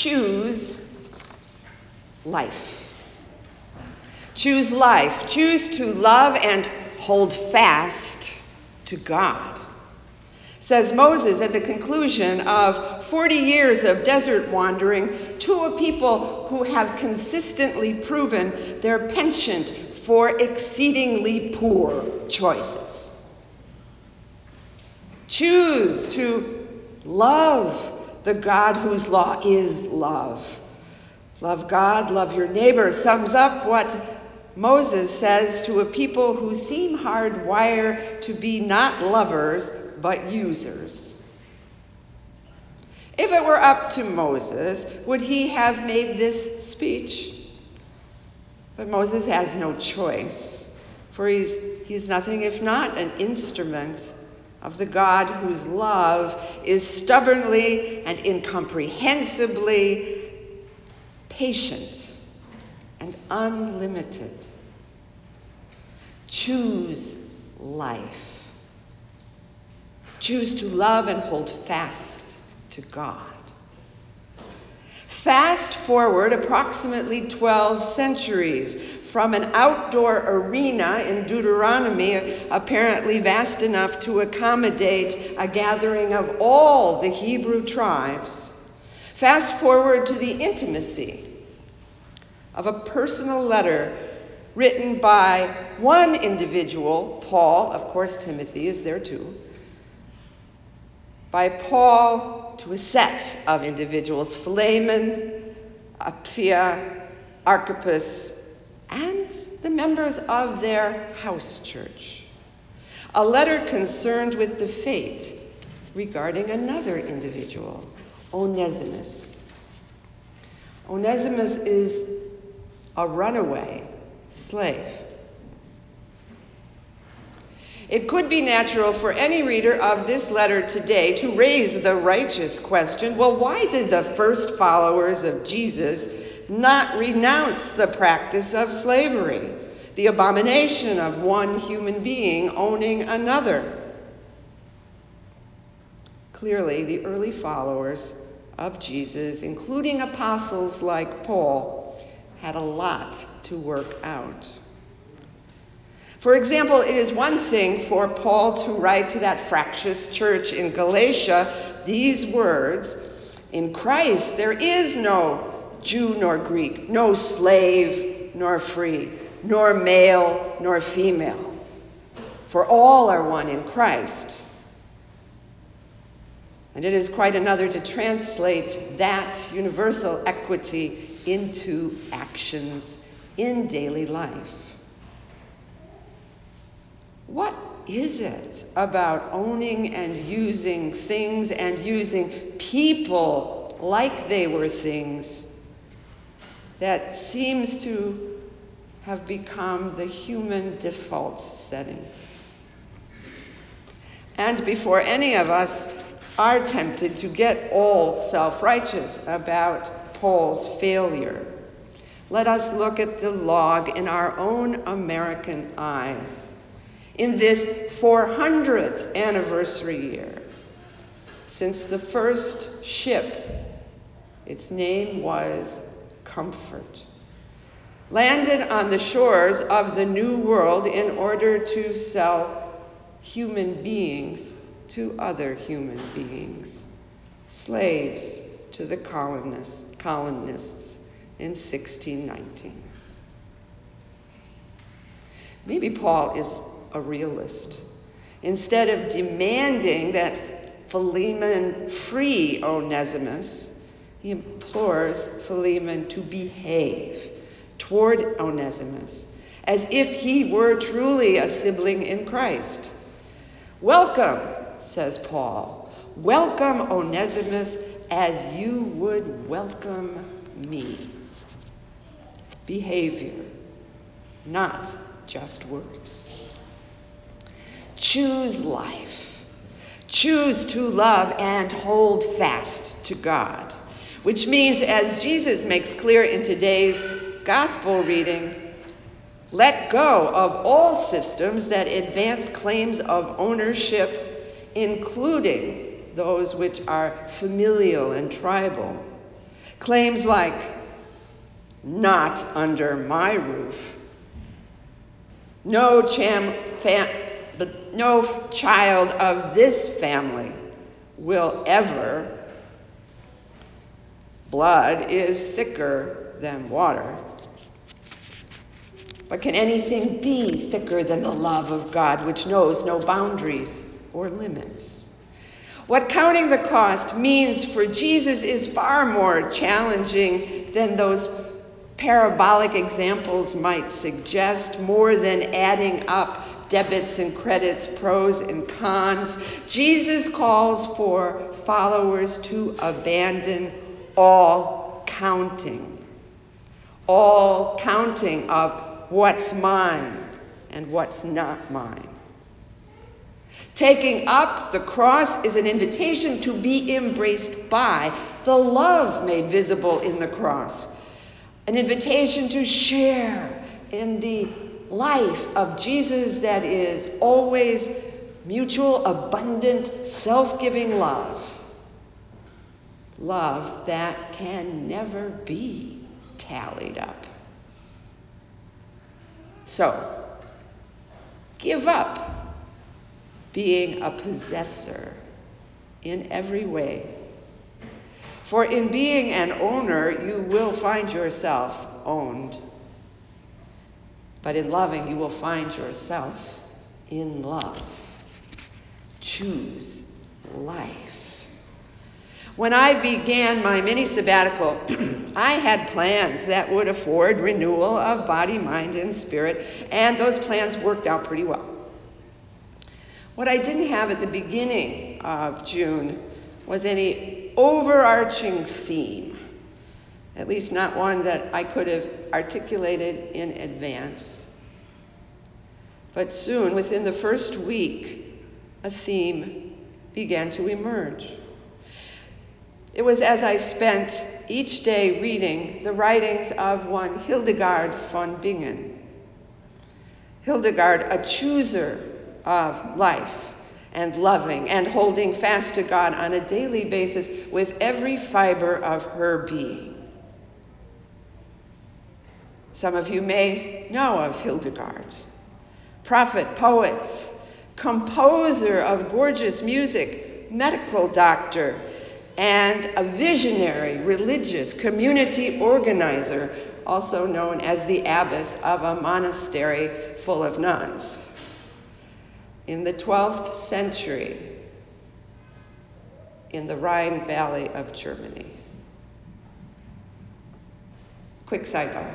choose life. Choose life. Choose to love and hold fast to God. Says Moses at the conclusion of 40 years of desert wandering to a people who have consistently proven their penchant for exceedingly poor choices. Choose to love the God whose law is love. Love God, love your neighbor sums up what Moses says to a people who seem hardwired to be not lovers, but users. If it were up to Moses, would he have made this speech? But Moses has no choice, for he's nothing if not an instrument of the God whose love is stubbornly and incomprehensibly patient and unlimited. Choose life. Choose to love and hold fast to God. Fast forward approximately 12 centuries from an outdoor arena in Deuteronomy, apparently vast enough to accommodate a gathering of all the Hebrew tribes. Fast forward to the intimacy of a personal letter written by one individual, Paul, of course Timothy is there too, by Paul to a set of individuals, Philemon, Apphia, Archippus, and the members of their house church. A letter concerned with the fate regarding another individual, Onesimus. Onesimus is a runaway slave. It could be natural for any reader of this letter today to raise the righteous question, well, why did the first followers of Jesus not renounce the practice of slavery, the abomination of one human being owning another? Clearly, the early followers of Jesus, including apostles like Paul, had a lot to work out. For example, it is one thing for Paul to write to that fractious church in Galatia these words, "In Christ there is no Jew nor Greek, no slave nor free, nor male nor female, for all are one in Christ." And it is quite another to translate that universal equity into actions in daily life. What is it about owning and using things and using people like they were things that seems to have become the human default setting? And before any of us are tempted to get all self-righteous about Paul's failure, let us look at the log in our own American eyes. In this 400th anniversary year, since the first ship, its name was Comfort, landed on the shores of the New World in order to sell human beings to other human beings, slaves to the colonists in 1619. Maybe Paul is a realist. Instead of demanding that Philemon free Onesimus, he implores Philemon to behave toward Onesimus as if he were truly a sibling in Christ. "Welcome," says Paul, "welcome Onesimus as you would welcome me." Behavior, not just words. Choose life. Choose to love and hold fast to God, which means, as Jesus makes clear in today's gospel reading, let go of all systems that advance claims of ownership, including those which are familial and tribal. Claims like, "Not under my roof. No child of this family will ever. Blood is thicker than water. But can anything be thicker than the love of God, which knows no boundaries or limits?" What counting the cost means for Jesus is far more challenging than those parabolic examples might suggest, more than adding up debits and credits, pros and cons. Jesus calls for followers to abandon all counting of what's mine and what's not mine. Taking up the cross is an invitation to be embraced by the love made visible in the cross, an invitation to share in the life of Jesus that is always mutual, abundant, self-giving love. Love that can never be tallied up. So, give up being a possessor in every way. For in being an owner, you will find yourself owned. But in loving, you will find yourself in love. Choose life. When I began my mini sabbatical, I had plans that would afford renewal of body, mind, and spirit, and those plans worked out pretty well. What I didn't have at the beginning of June was any overarching theme, at least not one that I could have articulated in advance. But soon, within the first week, a theme began to emerge. It was as I spent each day reading the writings of one Hildegard von Bingen. Hildegard, a chooser of life and loving and holding fast to God on a daily basis with every fiber of her being. Some of you may know of Hildegard, prophet, poet, composer of gorgeous music, medical doctor, and a visionary religious community organizer, also known as the abbess of a monastery full of nuns. In the 12th century, in the Rhine Valley of Germany. Quick sidebar.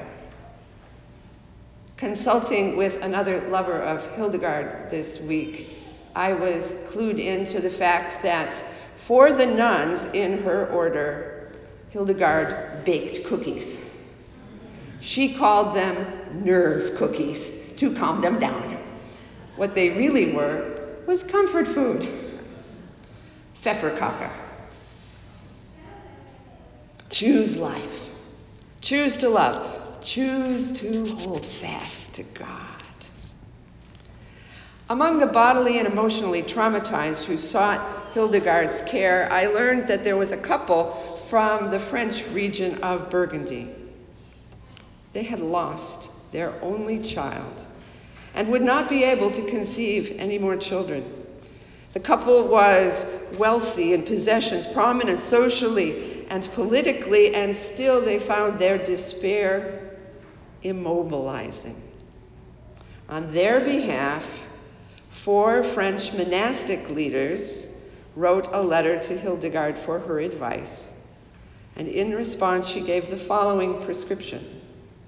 Consulting with another lover of Hildegard this week, I was clued into the fact that for the nuns in her order, Hildegard baked cookies. She called them nerve cookies to calm them down. What they really were was comfort food. Pfefferkaka. Choose life. Choose to love. Choose to hold fast to God. Among the bodily and emotionally traumatized who sought Hildegard's care, I learned that there was a couple from the French region of Burgundy. They had lost their only child and would not be able to conceive any more children. The couple was wealthy in possessions, prominent socially and politically, and still they found their despair immobilizing. On their behalf, 4 French monastic leaders wrote a letter to Hildegard for her advice, and in response she gave the following prescription.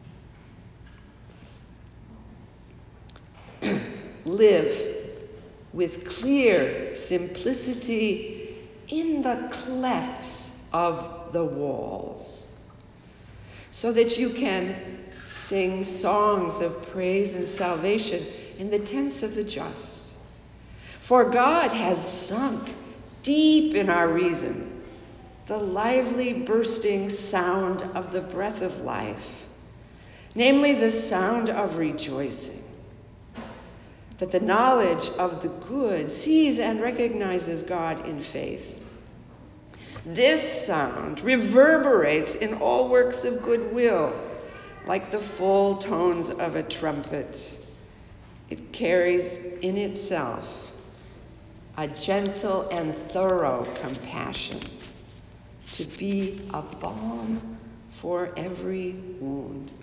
Live with clear simplicity in the clefts of the walls, so that you can sing songs of praise and salvation in the tents of the just. For God has sunk deep in our reason the lively bursting sound of the breath of life, namely the sound of rejoicing, that the knowledge of the good sees and recognizes God in faith. This sound reverberates in all works of goodwill, like the full tones of a trumpet. It carries in itself a gentle and thorough compassion, to be a balm for every wound.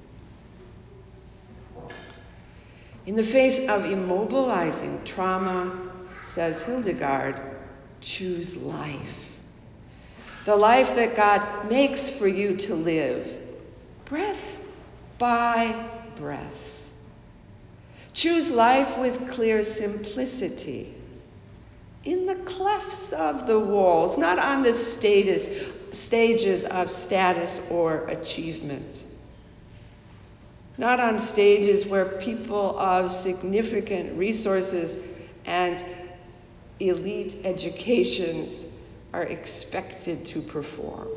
In the face of immobilizing trauma, says Hildegard, choose life. The life that God makes for you to live, breath by breath. Choose life with clear simplicity, in the clefts of the walls, not on the stages of status or achievement. Not on stages where people of significant resources and elite educations are expected to perform.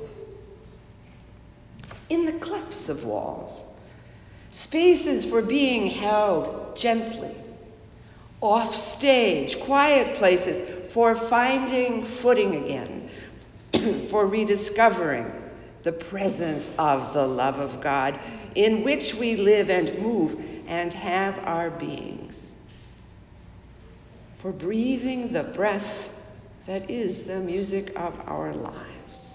In the clefts of walls, spaces for being held gently. Off stage, quiet places for finding footing again, for rediscovering the presence of the love of God in which we live and move and have our beings. For breathing the breath that is the music of our lives.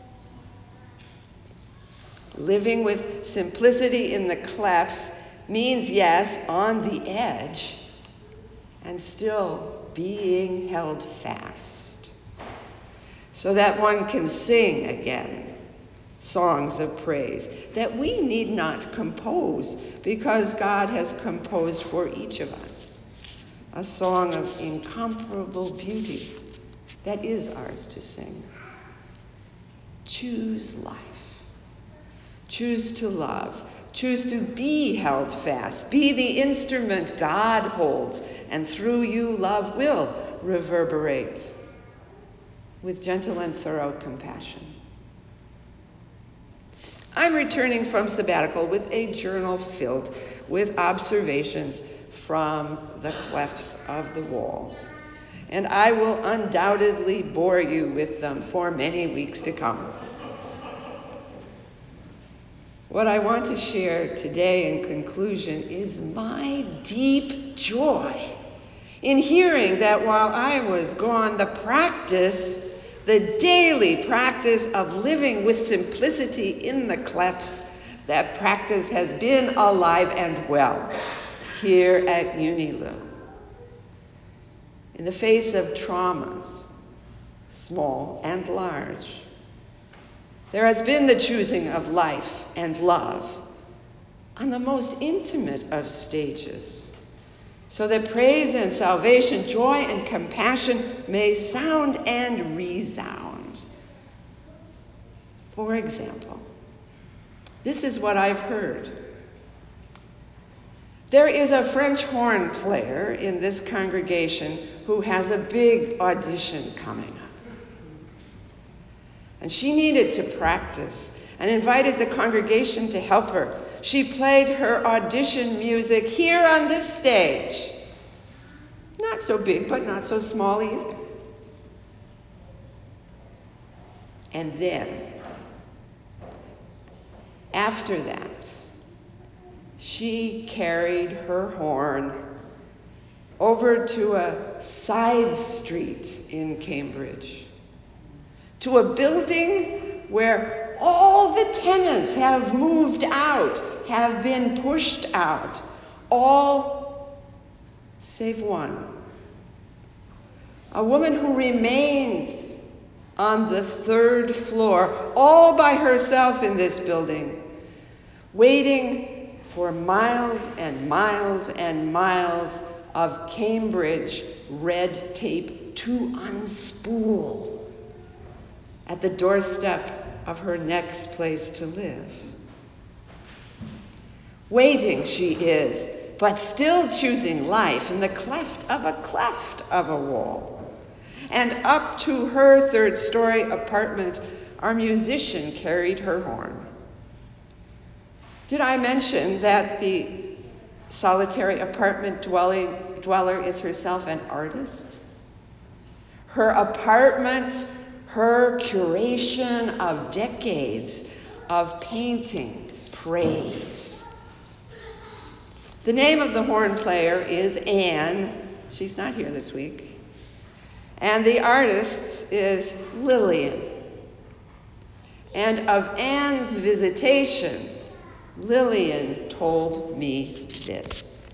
Living with simplicity in the clefts means, yes, on the edge, and still being held fast, so that one can sing again songs of praise that we need not compose, because God has composed for each of us a song of incomparable beauty that is ours to sing. Choose life. Choose to love. Choose to be held fast. Be the instrument God holds, and through you love will reverberate with gentle and thorough compassion. I'm returning from sabbatical with a journal filled with observations from the clefts of the walls, and I will undoubtedly bore you with them for many weeks to come. What I want to share today in conclusion is my deep joy in hearing that while I was gone, the daily practice of living with simplicity in the clefts, that practice has been alive and well here at Unilu. In the face of traumas, small and large, there has been the choosing of life and love on the most intimate of stages, so that praise and salvation, joy and compassion may sound and resound. For example, this is what I've heard. There is a French horn player in this congregation who has a big audition coming up. And she needed to practice and invited the congregation to help her. She played her audition music here on this stage. Not so big, but not so small either. And then, after that, she carried her horn over to a side street in Cambridge, to a building where all the tenants have moved out, have been pushed out, all save one. A woman who remains on the third floor, all by herself in this building, waiting for miles and miles and miles of Cambridge red tape to unspool at the doorstep of her next place to live. Waiting she is, but still choosing life in the cleft of a wall. And up to her third-story apartment, our musician carried her horn. Did I mention that the solitary apartment dweller is herself an artist? Her apartment, her curation of decades of painting praise. The name of the horn player is Anne. She's not here this week. And the artist is Lillian. And of Anne's visitation, Lillian told me this.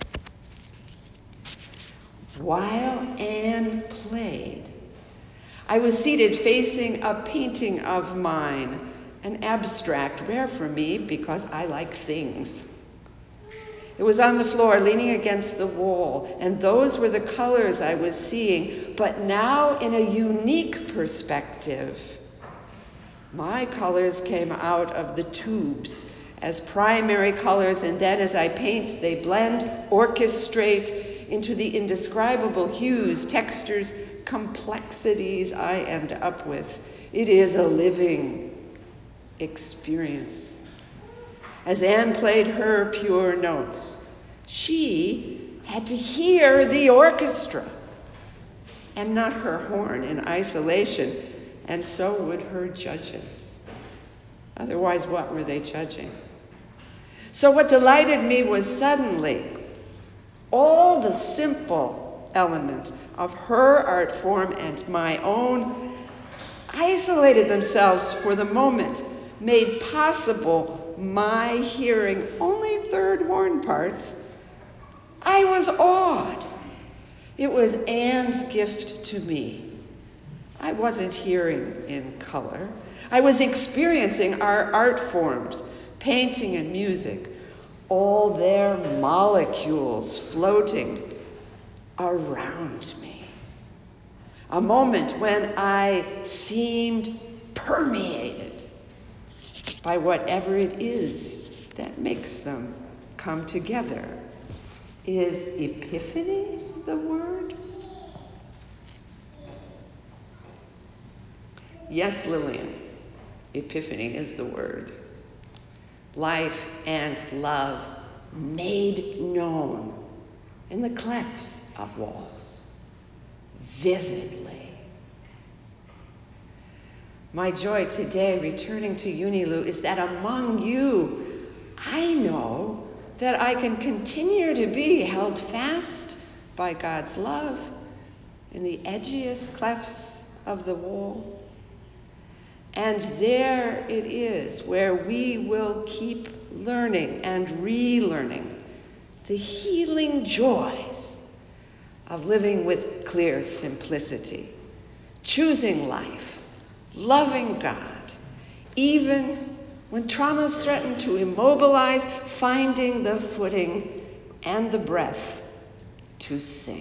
While Anne played, I was seated facing a painting of mine, an abstract, rare for me because I like things. It was on the floor, leaning against the wall, and those were the colors I was seeing, but now in a unique perspective. My colors came out of the tubes as primary colors, and then as I paint, they blend, orchestrate into the indescribable hues, textures, complexities I end up with. It is a living experience. As Anne played her pure notes, she had to hear the orchestra and not her horn in isolation, and so would her judges. Otherwise, what were they judging? So what delighted me was suddenly all the simple elements of her art form and my own isolated themselves for the moment, made possible my hearing only third horn parts. I was awed. It was Anne's gift to me. I wasn't hearing in color. I was experiencing our art forms, painting and music, all their molecules floating around me. A moment when I seemed permeated by whatever it is that makes them come together. Is epiphany the word? Yes, Lillian, epiphany is the word. Life and love made known in the clefts of walls, vividly. My joy today, returning to Unilu, is that among you, I know that I can continue to be held fast by God's love in the edgiest clefts of the wall. And there it is where we will keep learning and relearning the healing joys of living with clear simplicity, choosing life, loving God, even when traumas threaten to immobilize, finding the footing and the breath to sing.